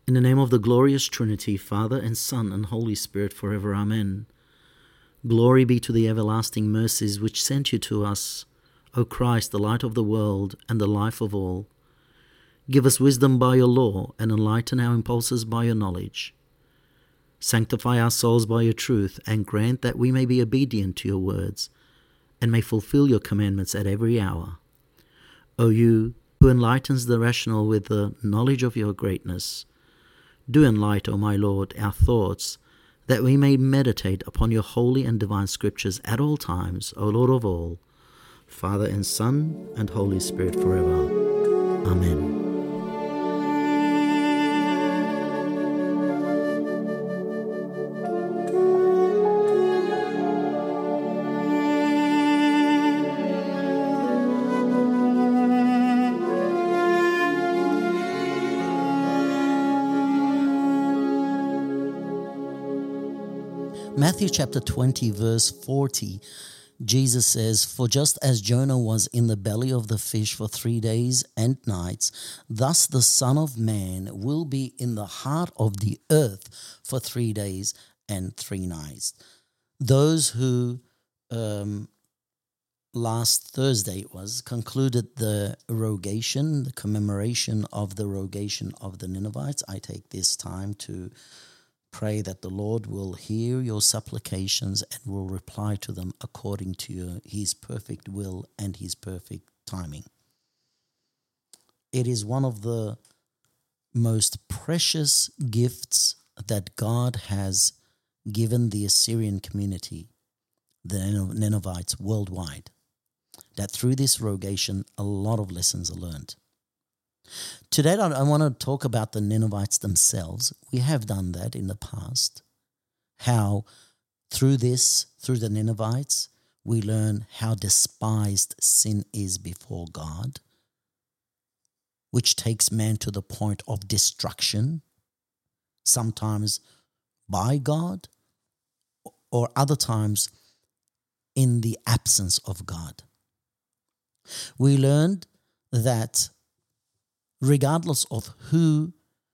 In the name of the glorious Trinity, Father and Son and Holy Spirit, forever. Amen. Glory be to the everlasting mercies which sent you to us, O Christ, the light of the world and the life of all. Give us wisdom by your law, and enlighten our impulses by your knowledge. Sanctify our souls by your truth, and grant that we may be obedient to your words, and may fulfill your commandments at every hour. O you, who enlightens the rational with the knowledge of your greatness, do enlighten, O my Lord, our thoughts, that we may meditate upon your holy and divine scriptures at all times, O Lord of all, Father and Son and Holy Spirit, forever. Amen. Matthew chapter 20, verse 40, Jesus says, "For just as Jonah was in the belly of the fish for 3 days and nights, thus the Son of Man will be in the heart of the earth for 3 days and 3 nights." Those who last Thursday concluded the rogation, the commemoration of the rogation of the Ninevites. I take this time to pray that the Lord will hear your supplications and will reply to them according to his perfect will and his perfect timing. It is one of the most precious gifts that God has given the Assyrian community, the Ninevites worldwide, that through this rogation a lot of lessons are learned. Today I want to talk about the Ninevites themselves. We have done that in the past. How through the Ninevites, we learn how despised sin is before God, which takes man to the point of destruction, sometimes by God, or other times in the absence of God. We learned that regardless of who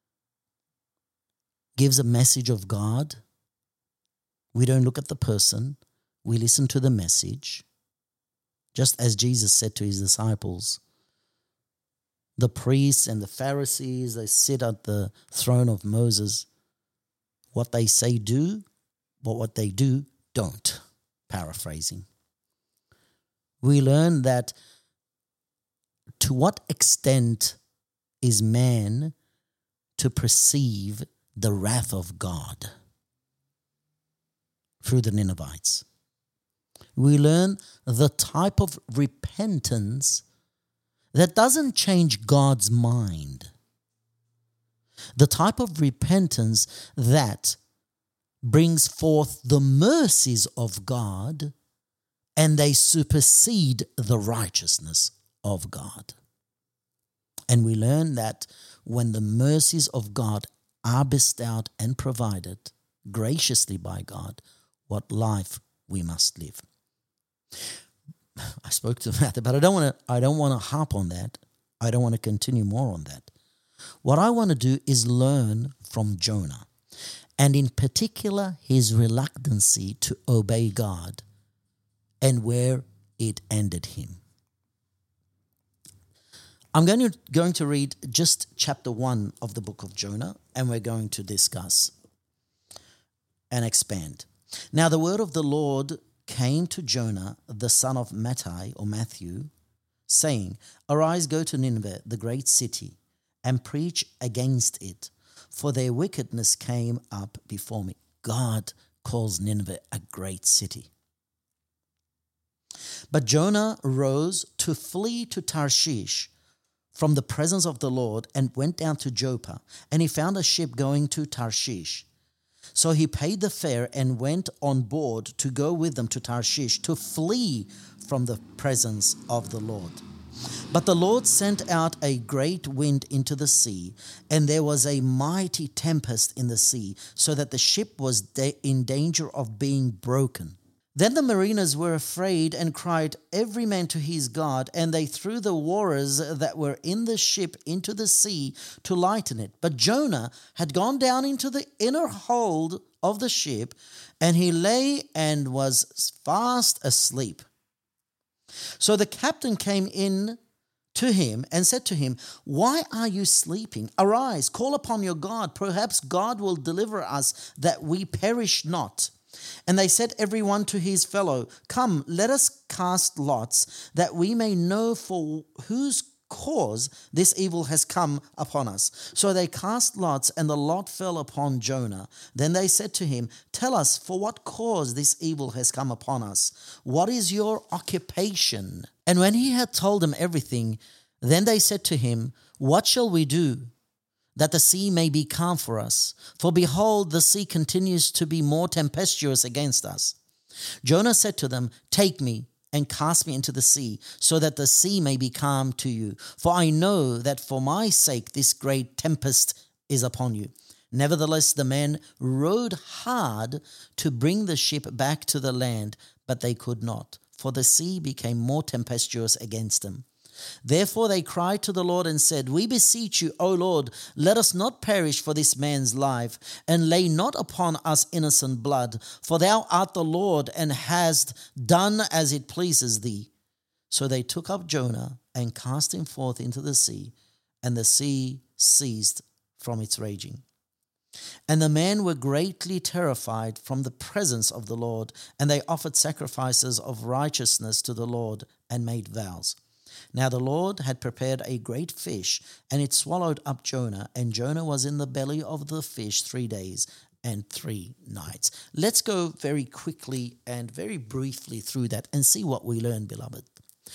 gives a message of God, we don't look at the person, we listen to the message. Just as Jesus said to his disciples, the priests and the Pharisees, they sit at the throne of Moses. What they say do, but what they do don't. Paraphrasing. We learn that to what extent is man to perceive the wrath of God through the Ninevites. We learn the type of repentance that doesn't change God's mind. The type of repentance that brings forth the mercies of God and they supersede the righteousness of God. And we learn that when the mercies of God are bestowed and provided graciously by God, what life we must live. I spoke to that, but I don't want to harp on that. I don't want to continue more on that. What I want to do is learn from Jonah, and in particular his reluctancy to obey God and where it ended him. I'm going to read just chapter 1 of the book of Jonah, and we're going to discuss and expand. Now the word of the Lord came to Jonah, the son of Amittai, or Matthew, saying, "Arise, go to Nineveh, the great city, and preach against it, for their wickedness came up before me." God calls Nineveh a great city. But Jonah rose to flee to Tarshish from the presence of the Lord and went down to Joppa, and he found a ship going to Tarshish. So he paid the fare and went on board to go with them to Tarshish to flee from the presence of the Lord. But the Lord sent out a great wind into the sea, and there was a mighty tempest in the sea, so that the ship was in danger of being broken. Then the mariners were afraid and cried every man to his god, and they threw the warriors that were in the ship into the sea to lighten it. But Jonah had gone down into the inner hold of the ship, and he lay and was fast asleep. So the captain came in to him and said to him, "Why are you sleeping? Arise, call upon your God. Perhaps God will deliver us that we perish not." And they said every one to his fellow, "Come, let us cast lots, that we may know for whose cause this evil has come upon us." So they cast lots, and the lot fell upon Jonah. Then they said to him, "Tell us, for what cause this evil has come upon us? What is your occupation?" And when he had told them everything, then they said to him, "What shall we do, that the sea may be calm for us? For behold, the sea continues to be more tempestuous against us." Jonah said to them, "Take me and cast me into the sea, so that the sea may be calm to you. For I know that for my sake this great tempest is upon you." Nevertheless, the men rowed hard to bring the ship back to the land, but they could not, for the sea became more tempestuous against them. Therefore they cried to the Lord and said, "We beseech you, O Lord, let us not perish for this man's life, and lay not upon us innocent blood, for thou art the Lord, and hast done as it pleases thee." So they took up Jonah and cast him forth into the sea, and the sea ceased from its raging. And the men were greatly terrified from the presence of the Lord, and they offered sacrifices of righteousness to the Lord and made vows. Now the Lord had prepared a great fish, and it swallowed up Jonah, and Jonah was in the belly of the fish 3 days and 3 nights. Let's go very quickly and very briefly through that and see what we learn, beloved.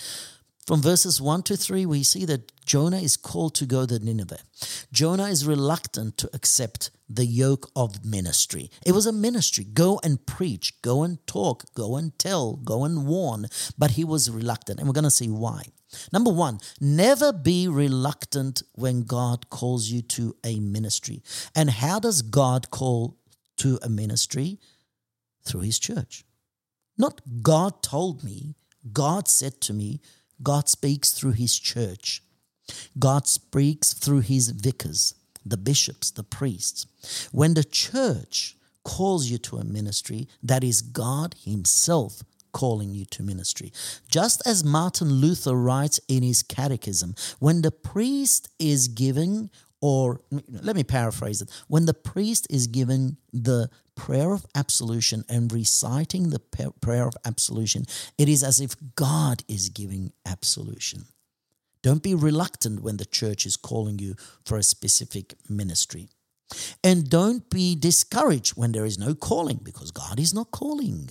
From verses 1 to 3, we see that Jonah is called to go to Nineveh. Jonah is reluctant to accept the yoke of ministry. It was a ministry. Go and preach, go and talk, go and tell, go and warn. But he was reluctant, and we're going to see why. Number one, never be reluctant when God calls you to a ministry. And how does God call to a ministry? Through his church. Not God told me, God said to me. God speaks through his church. God speaks through his vicars, the bishops, the priests. When the church calls you to a ministry, that is God himself calling you to ministry. Just as Martin Luther writes in his catechism, when the priest is giving, or let me paraphrase it, when the priest is giving the prayer of absolution and reciting the prayer of absolution, it is as if God is giving absolution. Don't be reluctant when the church is calling you for a specific ministry. And don't be discouraged when there is no calling, because God is not calling.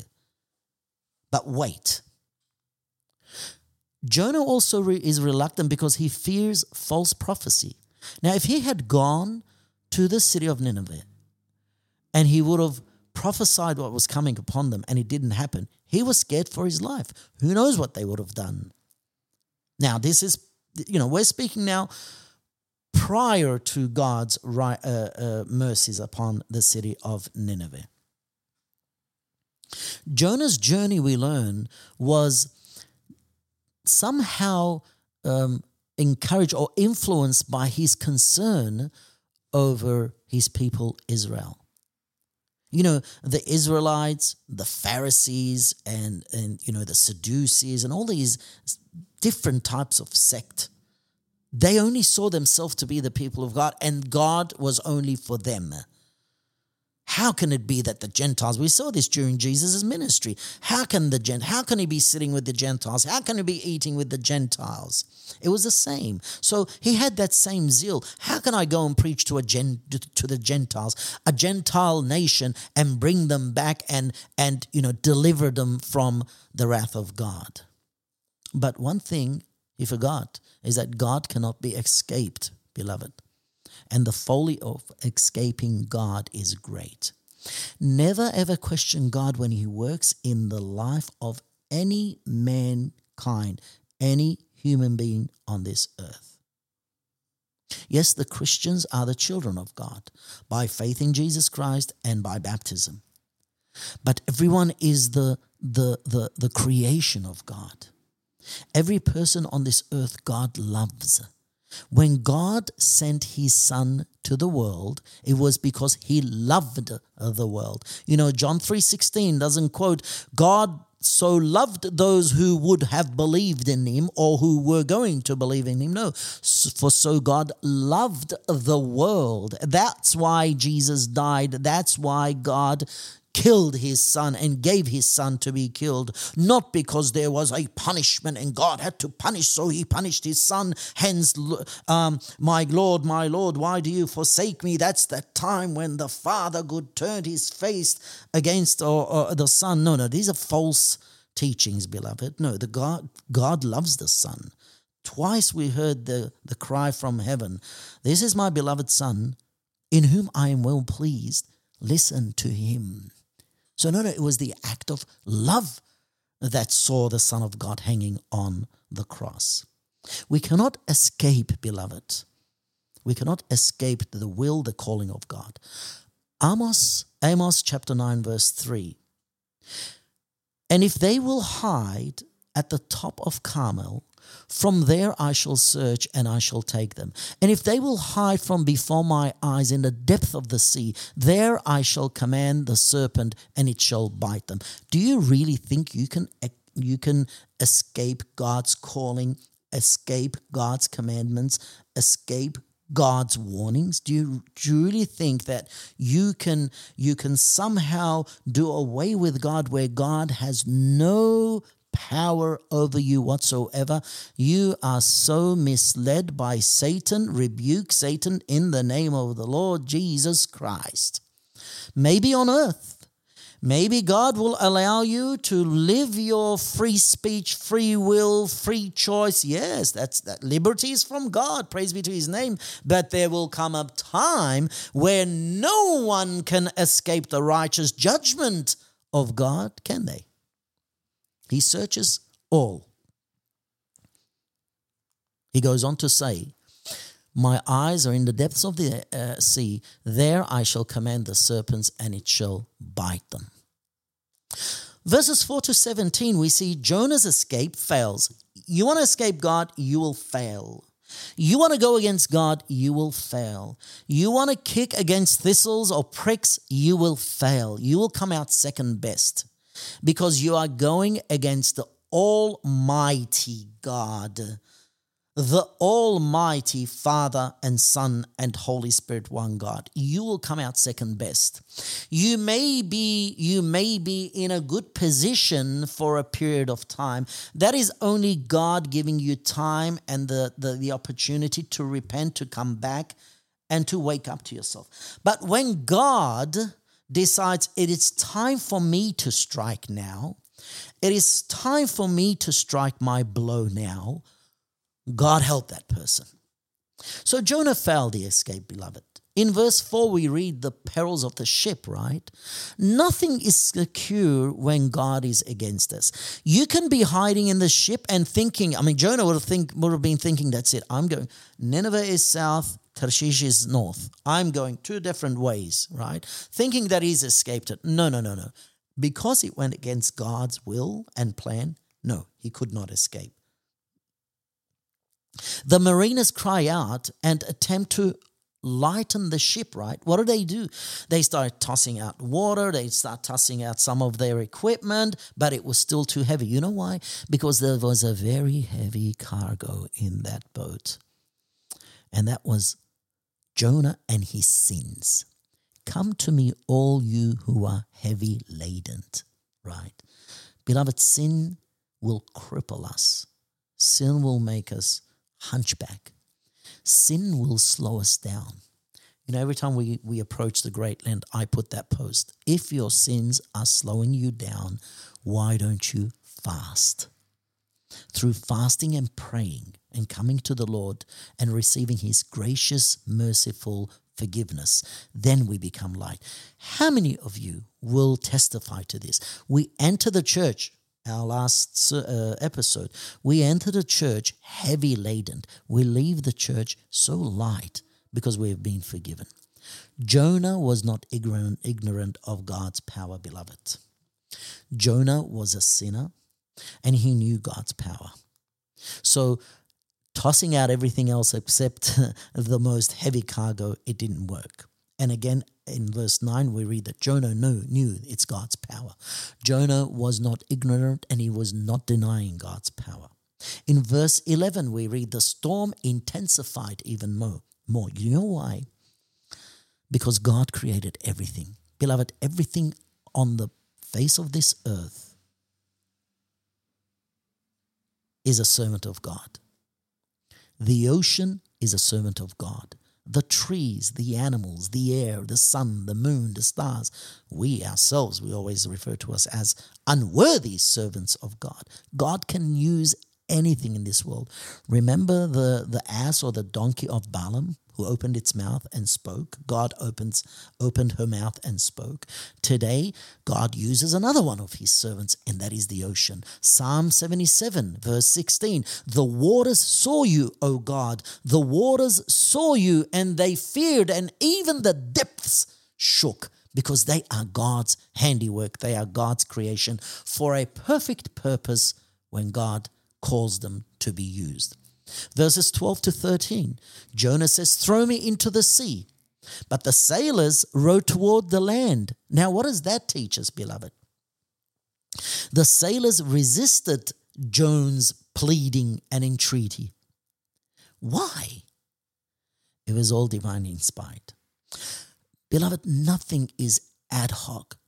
But wait. Jonah also is reluctant because he fears false prophecy. Now, if he had gone to the city of Nineveh and he would have prophesied what was coming upon them and it didn't happen, he was scared for his life. Who knows what they would have done? Now, this is, we're speaking now prior to God's mercies upon the city of Nineveh. Jonah's journey, we learn, was somehow encouraged or influenced by his concern over his people Israel. The Israelites, the Pharisees, and the Sadducees, and all these different types of sect, they only saw themselves to be the people of God, and God was only for them. How can it be that the Gentiles, we saw this during Jesus' ministry, how can he be sitting with the Gentiles? How can he be eating with the Gentiles? It was the same. So he had that same zeal. How can I go and preach to the Gentiles, a Gentile nation, and bring them back and deliver them from the wrath of God? But one thing he forgot is that God cannot be escaped, beloved. And the folly of escaping God is great. Never ever question God when he works in the life of any mankind, any human being on this earth. Yes, the Christians are the children of God by faith in Jesus Christ and by baptism. But everyone is the the creation of God. Every person on this earth God loves. When God sent his son to the world, it was because he loved the world. John 3:16 doesn't quote, God so loved those who would have believed in him or who were going to believe in him. No, for so God loved the world. That's why Jesus died. That's why God killed his son and gave his son to be killed, not because there was a punishment and God had to punish, so he punished his son. Hence, my Lord, why do you forsake me? That's the time when the father could turn his face against the son. No, these are false teachings, beloved. No, God loves the son. Twice we heard the cry from heaven, this is my beloved son, in whom I am well pleased. Listen to him. So no, it was the act of love that saw the Son of God hanging on the cross. We cannot escape, beloved. We cannot escape the will, the calling of God. Amos chapter 9 verse 3. And if they will hide at the top of Carmel, from there I shall search and I shall take them. And if they will hide from before my eyes in the depth of the sea, there I shall command the serpent and it shall bite them. Do you really think you can escape God's calling, escape God's commandments, escape God's warnings? Do you really think that you can somehow do away with God where God has no power over you whatsoever? You are so misled by Satan. Rebuke Satan in the name of the Lord Jesus Christ. Maybe on earth, maybe God will allow you to live your free speech, free will, free choice. Yes, that liberty is from God. Praise be to his name. But there will come a time where no one can escape the righteous judgment of God, can they? He searches all. He goes on to say, my eyes are in the depths of the sea. There I shall command the serpents and it shall bite them. Verses 4 to 17, we see Jonah's escape fails. You want to escape God, you will fail. You want to go against God, you will fail. You want to kick against thistles or pricks, you will fail. You will come out second best. Because you are going against the Almighty God, the Almighty Father and Son and Holy Spirit, one God. You will come out second best. You may be in a good position for a period of time. That is only God giving you time and the opportunity to repent, to come back, and to wake up to yourself. But when God decides it is time for me to strike now, it is time for me to strike my blow now, God help that person. So Jonah failed the escape, beloved. In verse 4, we read the perils of the ship, right? Nothing is secure when God is against us. You can be hiding in the ship and thinking, Jonah would have been thinking, that's it, I'm going. Nineveh is south, Tarshish is north. I'm going two different ways, right? Thinking that he's escaped it. No. Because it went against God's will and plan, no, he could not escape. The mariners cry out and attempt to lighten the ship, right? What do? They start tossing out water. They start tossing out some of their equipment, but it was still too heavy. You know why? Because there was a very heavy cargo in that boat. And that was Jonah and his sins. Come to me, all you who are heavy laden, right? Beloved, sin will cripple us. Sin will make us hunchback. Sin will slow us down. Every time we approach the Great Lent, I put that post. If your sins are slowing you down, why don't you fast? Through fasting and praying and coming to the Lord and receiving his gracious, merciful forgiveness, then we become light. How many of you will testify to this? We enter the church, our last episode, we enter the church heavy laden. We leave the church so light because we have been forgiven. Jonah was not ignorant of God's power, beloved. Jonah was a sinner and he knew God's power. So tossing out everything else except the most heavy cargo, it didn't work. And again, in verse 9, we read that Jonah knew it's God's power. Jonah was not ignorant and he was not denying God's power. In verse 11, we read the storm intensified even more. You know why? Because God created everything. Beloved, everything on the face of this earth is a servant of God. The ocean is a servant of God. The trees, the animals, the air, the sun, the moon, the stars. We ourselves, we always refer to us as unworthy servants of God. God can use anything in this world. Remember the ass or the donkey of Balaam who opened its mouth and spoke? God opened her mouth and spoke. Today, God uses another one of his servants, and that is the ocean. Psalm 77, verse 16, the waters saw you, O God. The waters saw you, and they feared, and even the depths shook, because they are God's handiwork. They are God's creation for a perfect purpose when God calls them to be used. Verses 12 to 13, Jonah says, throw me into the sea. But the sailors rowed toward the land. Now, what does that teach us, beloved? The sailors resisted Jonah's pleading and entreaty. Why? It was all divinely inspired. Beloved, nothing is ad hoc.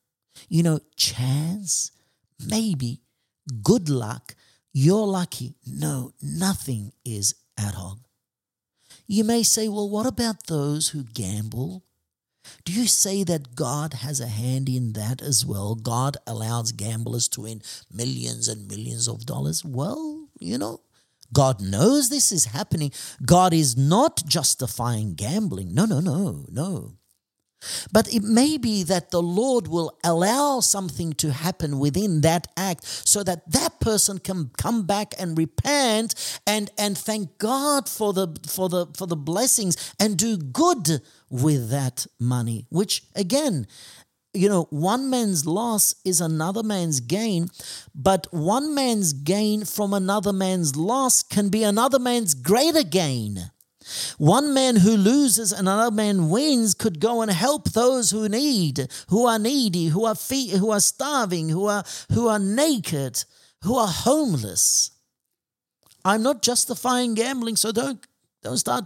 Chance, maybe, good luck, you're lucky. No, nothing is ad hoc. You may say, well, what about those who gamble? Do you say that God has a hand in that as well? God allows gamblers to win millions and millions of dollars? Well, God knows this is happening. God is not justifying gambling. No. But it may be that the Lord will allow something to happen within that act so that that person can come back and repent and thank God for the blessings and do good with that money, which again, one man's loss is another man's gain, but one man's gain from another man's loss can be another man's greater gain. One man who loses and another man wins could go and help those who are needy, who are starving, who are naked, who are homeless. I'm not justifying gambling, so don't start,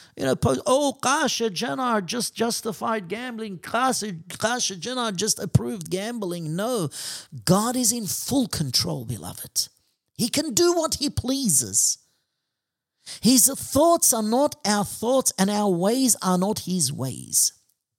Kasha Jenner just justified gambling. Kasha Jenner just approved gambling. No, God is in full control, beloved. He can do what he pleases. His thoughts are not our thoughts, and our ways are not his ways.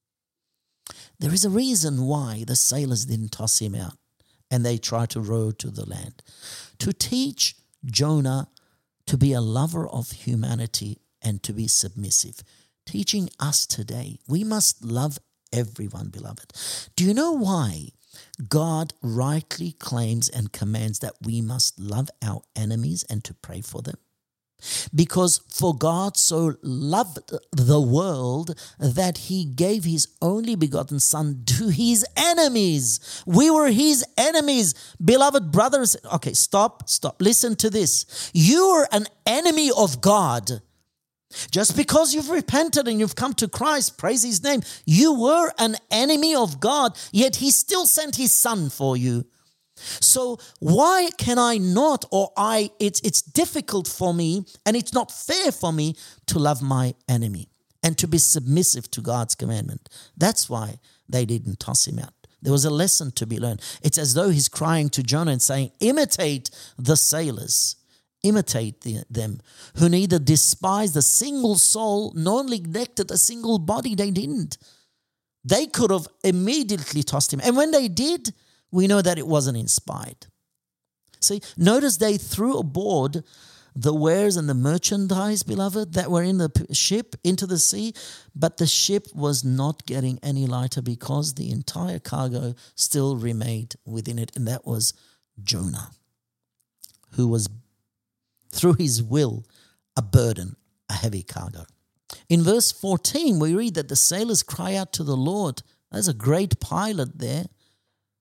There is a reason why the sailors didn't toss him out and they tried to row to the land. To teach Jonah to be a lover of humanity and to be submissive. Teaching us today, we must love everyone, beloved. Do you know why God rightly claims and commands that we must love our enemies and to pray for them? Because for God so loved the world that he gave his only begotten Son to his enemies. We were his enemies. Beloved brothers, okay, stop. Listen to this. You are an enemy of God. Just because you've repented and you've come to Christ, praise his name, you were an enemy of God, yet he still sent his Son for you. So why can I not, it's difficult for me and it's not fair for me to love my enemy and to be submissive to God's commandment? That's why they didn't toss him out. There was a lesson to be learned. It's as though he's crying to Jonah and saying, imitate the sailors, imitate them who neither despised a single soul nor neglected a single body. They didn't. They could have immediately tossed him. And when they did, we know that it wasn't inspired. See, notice they threw aboard the wares and the merchandise, beloved, that were in the ship into the sea, but the ship was not getting any lighter because the entire cargo still remained within it, and that was Jonah, who was, through his will, a burden, a heavy cargo. In verse 14, we read that the sailors cry out to the Lord. There's a great pilot there.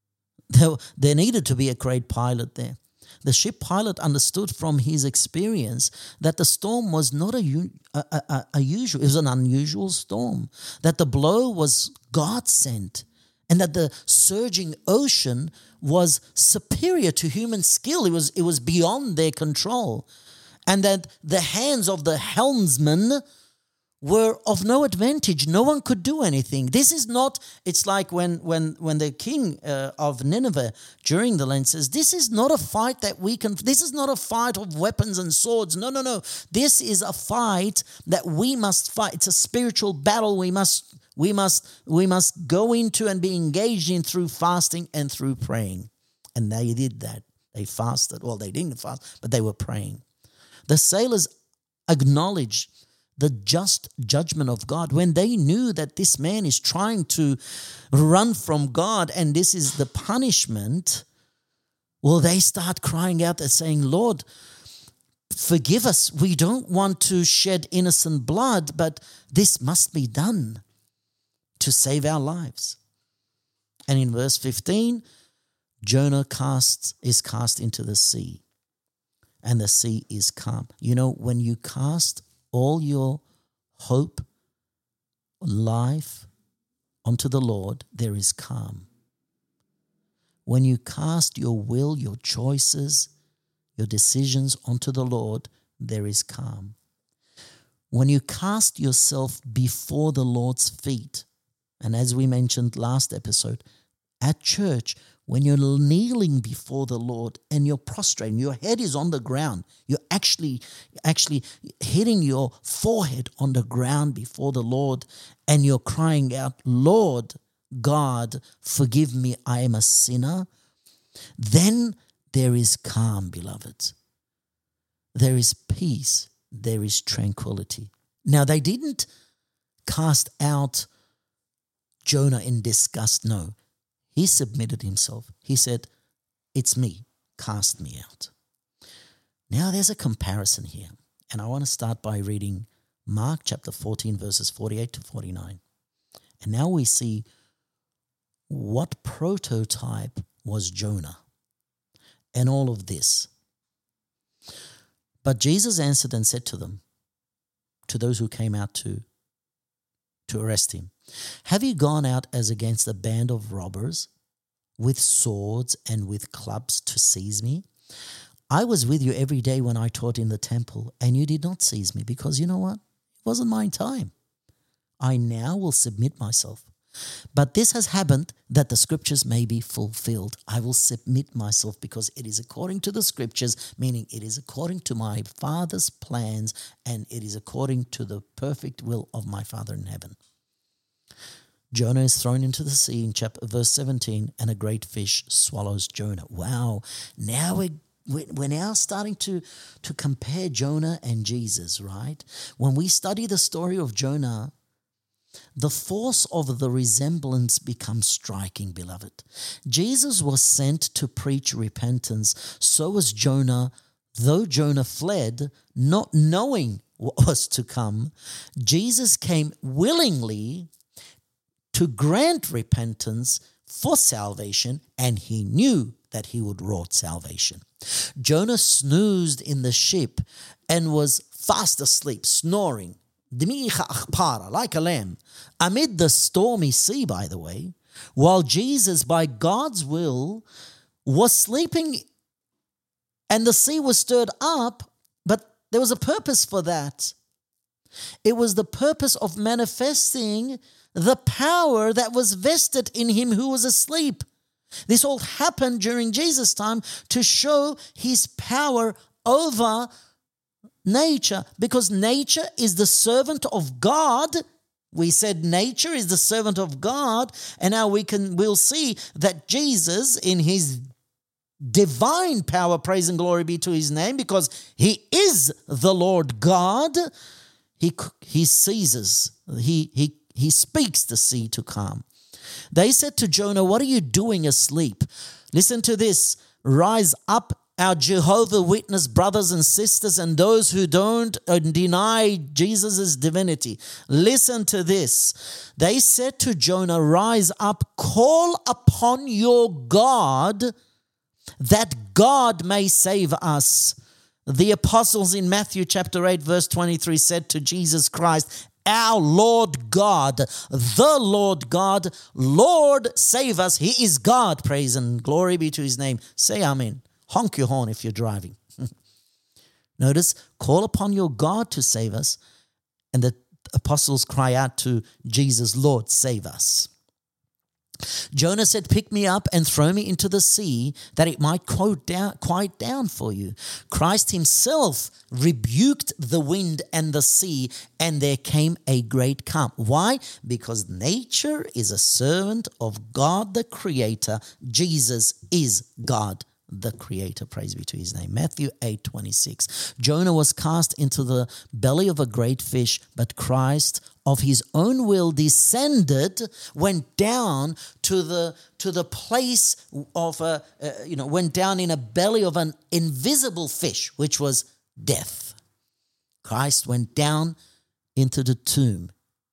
There needed to be a great pilot there. The ship pilot understood from his experience that the storm was not usual. It was an unusual storm. That the blow was God sent, and that the surging ocean was superior to human skill. It was beyond their control, and that the hands of the helmsman were of no advantage. No one could do anything. This is not, it's like when the king of Nineveh during the Lent says, this is not a fight that we can, this is not a fight of weapons and swords. No. This is a fight that we must fight. It's a spiritual battle we must go into and be engaged in through fasting and through praying. And they did that. They fasted. Well, they didn't fast, but they were praying. The sailors acknowledged the just judgment of God when they knew that this man is trying to run from God and this is the punishment. Well, they start crying out and saying, Lord, forgive us. We don't want to shed innocent blood, but this must be done to save our lives. And in verse 15, Jonah is cast into the sea, and the sea is calm. You know, when you cast all your hope, life onto the Lord, there is calm. When you cast your will, your choices, your decisions onto the Lord, there is calm. When you cast yourself before the Lord's feet, and as we mentioned last episode, at church, when you're kneeling before the Lord and you're prostrating, your head is on the ground, you're actually hitting your forehead on the ground before the Lord, and you're crying out, Lord God, forgive me, I am a sinner. Then there is calm, beloved. There is peace. There is tranquility. Now, they didn't cast out Jonah in disgust, no. He submitted himself. He said, it's me, cast me out. Now there's a comparison here. And I want to start by reading Mark chapter 14, verses 48 to 49. And now we see what prototype was Jonah and all of this. But Jesus answered and said to them, to those who came out to arrest him, have you gone out as against a band of robbers with swords and with clubs to seize me? I was with you every day when I taught in the temple, and you did not seize me, because you know what? It wasn't my time. I now will submit myself. But this has happened that the scriptures may be fulfilled. I will submit myself because it is according to the scriptures, meaning it is according to my Father's plans, and it is according to the perfect will of my Father in heaven. Jonah is thrown into the sea in verse 17, and a great fish swallows Jonah. Wow. Now we're now starting to compare Jonah and Jesus, right? When we study the story of Jonah, the force of the resemblance becomes striking, beloved. Jesus was sent to preach repentance. So was Jonah. Though Jonah fled, not knowing what was to come, Jesus came willingly to grant repentance for salvation, and he knew that he would wrought salvation. Jonah snoozed in the ship and was fast asleep, snoring, like a lamb, amid the stormy sea, by the way, while Jesus, by God's will, was sleeping, and the sea was stirred up, but there was a purpose for that. It was the purpose of manifesting the power that was vested in him who was asleep. This all happened during Jesus' time to show his power over nature, because nature is the servant of God. We said nature is the servant of God, and now we'll see that Jesus, in his divine power, praise and glory be to his name, because he is the Lord God, he seizes, he speaks the sea to calm. They said to Jonah, what are you doing asleep? Listen to this. Rise up our Jehovah Witness brothers and sisters and those who don't deny Jesus' divinity. Listen to this. They said to Jonah, rise up, call upon your God, that God may save us. The apostles in Matthew chapter 8 verse 23 said to Jesus Christ, our Lord God, the Lord God, Lord save us. He is God. Praise and glory be to his name. Say amen. Honk your horn if you're driving. Notice, call upon your God to save us. And the apostles cry out to Jesus, Lord, save us. Jonah said, pick me up and throw me into the sea that it might quiet down for you. Christ himself rebuked the wind and the sea, and there came a great calm. Why? Because nature is a servant of God the Creator. Jesus is God the Creator. Praise be to his name. Matthew 8:26. Jonah was cast into the belly of a great fish, but Christ of his own will descended, went down to the place of went down in a belly of an invisible fish, which was death. Christ went down into the tomb.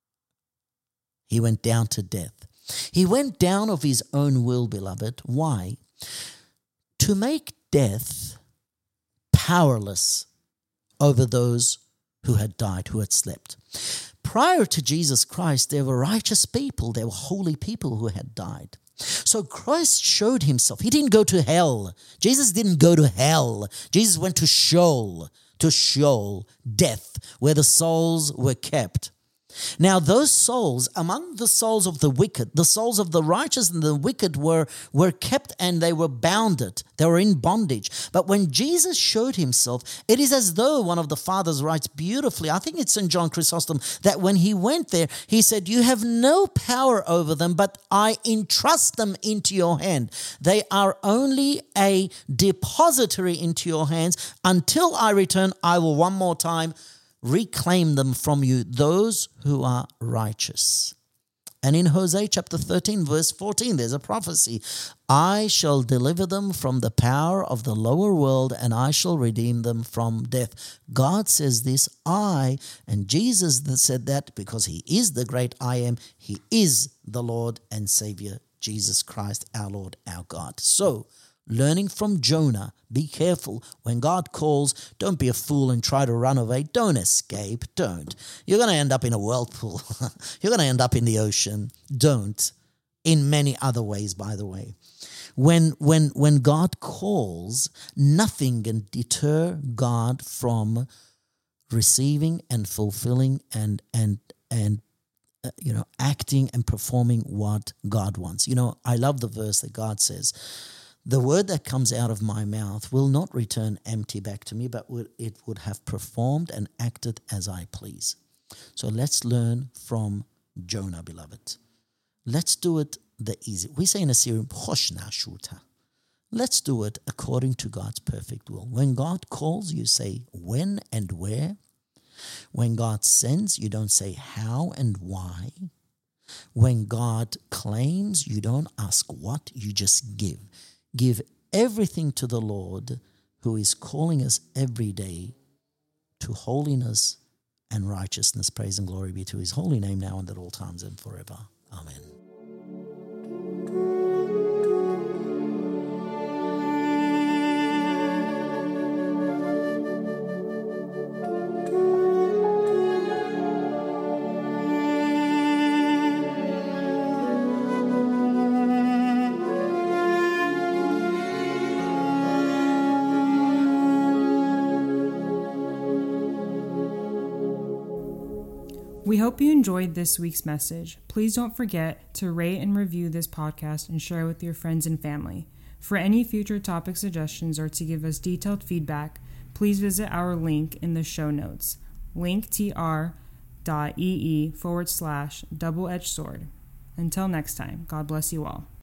He went down to death. He went down of his own will, beloved. Why? To make death powerless over those who had died, who had slept. Prior to Jesus Christ, there were righteous people, there were holy people who had died. So Christ showed himself. He didn't go to hell. Jesus didn't go to hell. Jesus went to Sheol, death, where the souls were kept. Now those souls, among the souls of the wicked, the souls of the righteous and the wicked were kept and they were bounded. They were in bondage. But when Jesus showed himself, it is as though one of the fathers writes beautifully, I think it's St. John Chrysostom, that when he went there, he said, you have no power over them, but I entrust them into your hand. They are only a depository into your hands. Until I return, I will one more time reclaim them from you, those who are righteous. And in Hosea chapter 13, verse 14, there's a prophecy. I shall deliver them from the power of the lower world, and I shall redeem them from death. God says this, and Jesus said that because he is the great I am. He is the Lord and Savior, Jesus Christ, our Lord, our God. So, learning from Jonah, be careful. When God calls, don't be a fool and try to run away. Don't escape. Don't. You're going to end up in a whirlpool. You're going to end up in the ocean. Don't. In many other ways, by the way. When God calls, nothing can deter God from receiving and fulfilling and acting and performing what God wants. I love the verse that God says, the word that comes out of my mouth will not return empty back to me, but it would have performed and acted as I please. So let's learn from Jonah, beloved. Let's do it the easy. We say in Assyrian, let's do it according to God's perfect will. When God calls, you say when and where. When God sends, you don't say how and why. When God claims, you don't ask what, you just give. Give everything to the Lord, who is calling us every day to holiness and righteousness. Praise and glory be to his holy name now and at all times and forever. Amen. We hope you enjoyed this week's message. Please don't forget to rate and review this podcast and share with your friends and family. For any future topic suggestions or to give us detailed feedback, please visit our link in the show notes, linktr.ee/double-edged sword. Until next time, God bless you all.